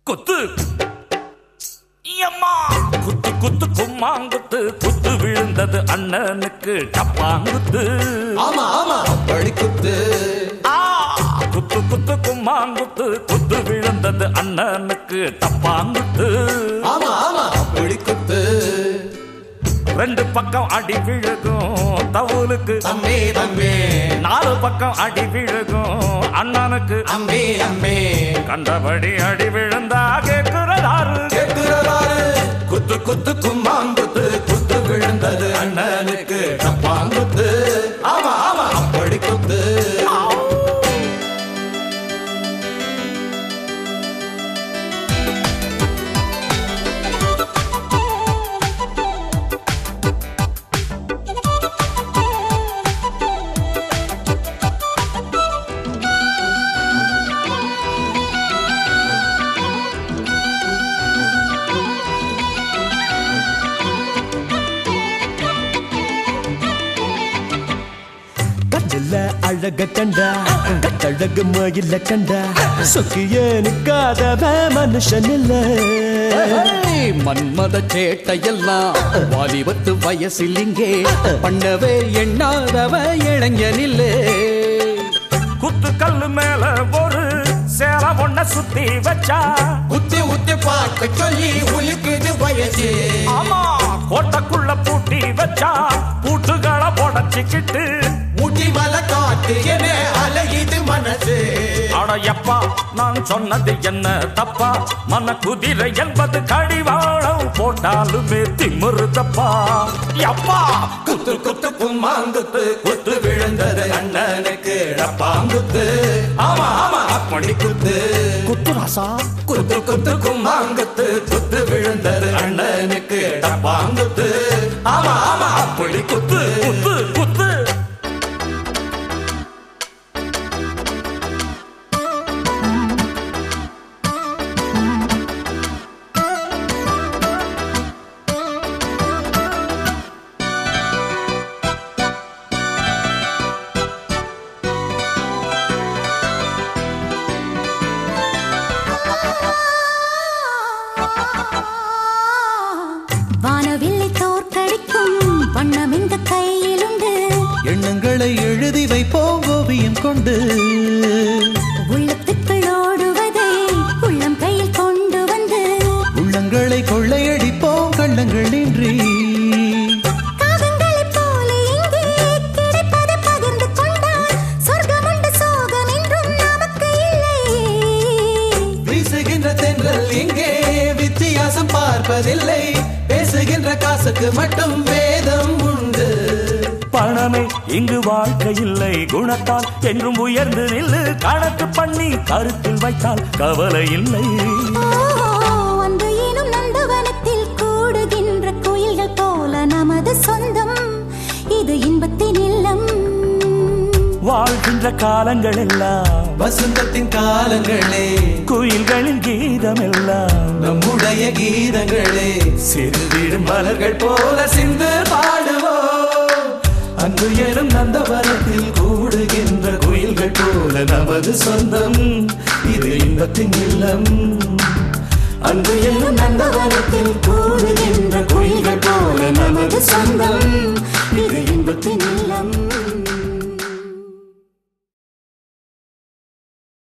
குத்து அம்மா குத்து குத்து கும்மாங்குத்து குத்து விழுந்தது அண்ணனுக்கு டப்பாங்குத்து. ஆமா ஆமா அப்படி குத்து. குத்து குத்து கும்மாங்குத்து குத்து விழுந்தது அண்ணனுக்கு டப்பாங்குத்து. ஆமா ஆமா அப்படி குத்து. ரெண்டு பக்கம் அடி விழுகும் தவுலுக்கு அம்மே அம்மே. நாலு பக்கம் அடி விழுகும் அண்ணனுக்கு அம்மே அம்மே. கண்டபடி அடி விழுந்தா கேக்குறதாரு கேக்குறதாரு. குத்து குத்து கும்மாங்குத்து குத்து விழுந்தது அண்ணனுக்கு டப்பாங்குத்து. ஆமா ஆமா அப்படி குத்து. அழக கண்டா கட்டழகு மயில கண்டா சொக்கிய நிக்காதவ மனுஷன் இல்ல. மன்மத சேட்டையெல்லாம் வாலிபத்து வயசில் இங்கே பண்ணவே எண்ணாதவ இளைஞனில்லே. குத்து கல்லு மேல ஒரு சேர ஒண்ண சுத்தி வச்சா உத்தி உத்தி பார்க்க சொல்லி உலுக்குது வயசு. ஆமா கோட்டைக்குள்ள பூட்டி வச்சா பூட்டுகளை உடச்சிக்கிட்டு முட்டி மலை காத்து என அழகிது மனசு. அட எப்பா நான் சொன்னது என்ன தப்பா? மன குதிரை என்பது கடிவாளம் போட்டாலுமே திமிருதப்பா. எப்பா குத்து குத்து கும்மாங்குத்து குத்து விழுந்தது அண்ணனுக்கு டப்பாங்குத்து. ஆமா ஆமா அப்படி குத்து. குத்து ராசா குத்து குத்து கும்மாங்குத்து குத்து விழுந்தது அண்ணனுக்கு டப்பாங்குத்து. ஆமா ஆமா அப்படி குத்து. குத்து குத்து. வானவில்லை தோற்கடிக்கும் வண்ணம் இந்த கையில் உண்டு. எண்ணங்களை எழுதி வைப்போம் ஓவியம் கொண்டு. உள்ளத்துக்குள் ஓடுவதை உள்ளம் கையில் கொண்டு வந்து உள்ளங்களை கொள்ளையடிப்போம் கள்ளங்கள் இன்றி. காகங்களைப் போல இங்கே கிடைப்பதை பகிர்ந்து கொண்டால் சொர்க்கம் உண்டு சோகம் என்றும் நமக்கு இல்லை. வீசுகின்ற தென்றல் இங்கே வித்தியாசம் பார்ப்பதில்லை. பேசுகின்ற காசுக்கு மட்டும் வேதம் உண்டு. பணமே இங்கு வாழ்க்கை இல்லை குணத்தால் என்றும் உயர்ந்து நில்லு. கணக்கு பண்ணி கருத்தில் வைத்தால் கவலை இல்லை. அன்பு எனும் நந்தவனத்தில் கூடுகின்ற கோயில்கள் போல நமது சொந்தம் இது இன்பத்தின் இல்லம். வாழ்கின்ற காலங்கள் எல்லாம் வசந்தத்தின் காலங்களே குயில்களின் கீதம் எல்லாம் நம்முடைய கீதங்களே. சிறுவிடும் மலர்கள் போல சிந்து பாடுவோம். அன்பு எனும் நந்தவனத்தில் கூடுகின்ற குயில்கள் போல நமது சொந்தம் இது இன்பத்தின் இல்லம். அன்பு எனும் நந்தவனத்தில் கூடுகின்ற குயில்கள் போல நமது சொந்தம்